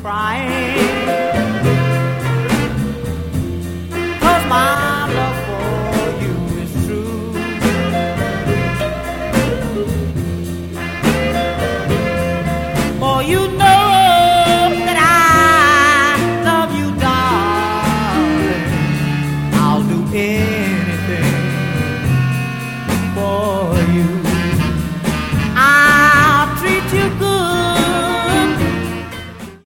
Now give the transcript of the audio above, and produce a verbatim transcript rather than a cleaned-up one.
crying, 'cause my love for you is true. For you know that I love you, darling. I'll do anything for you.